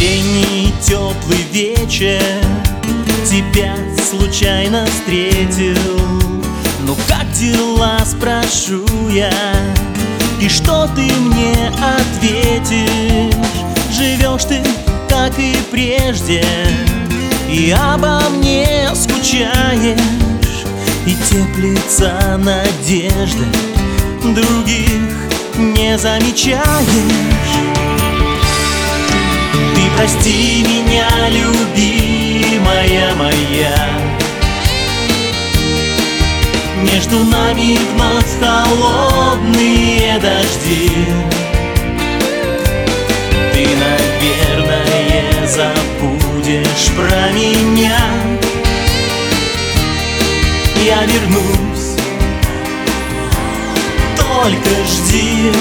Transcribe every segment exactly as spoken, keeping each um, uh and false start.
Осенний теплый вечер, тебя случайно встретил. Ну как дела, спрошу я, и что ты мне ответишь? Живешь ты, как и прежде, и обо мне скучаешь, и теплится надежда, других не замечаешь. Ты прости меня, любимая моя, между нами вновь холодные дожди. Ты, наверное, забудешь про меня. Я вернусь, только жди.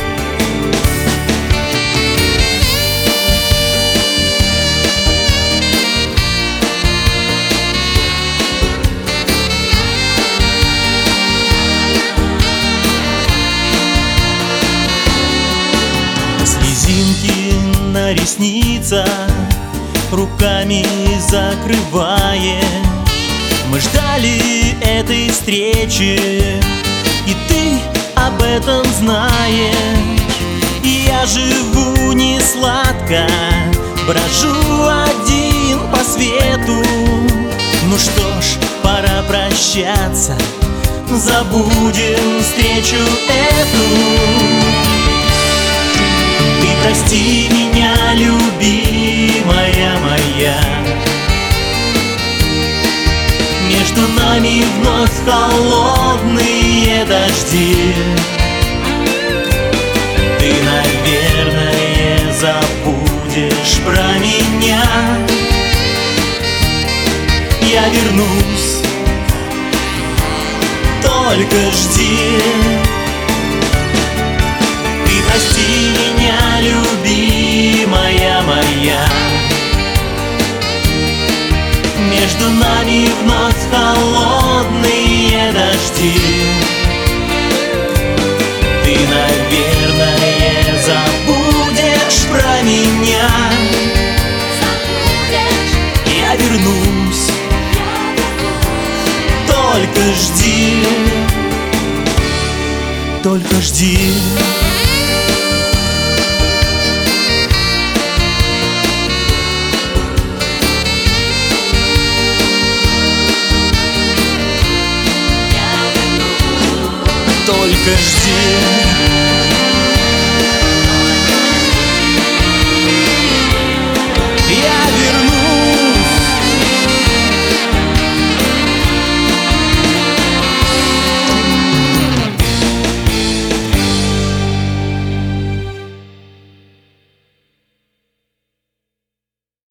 Слезинки на ресницах руками закрываешь. Мы ждали этой встречи, и ты об этом знаешь. И я живу не сладко, брожу один по свету. Ну что ж, пора прощаться, забудем встречу эту. Ты прости меня, любимая моя, между нами вновь холодные дожди. Ты, наверное, забудешь про меня. Я вернусь, только жди. Ты прости меня, любимая моя, между нами вновь холодные дожди. Ты, наверное, забудешь про меня. Я вернусь, только жди, только жди. Только жди.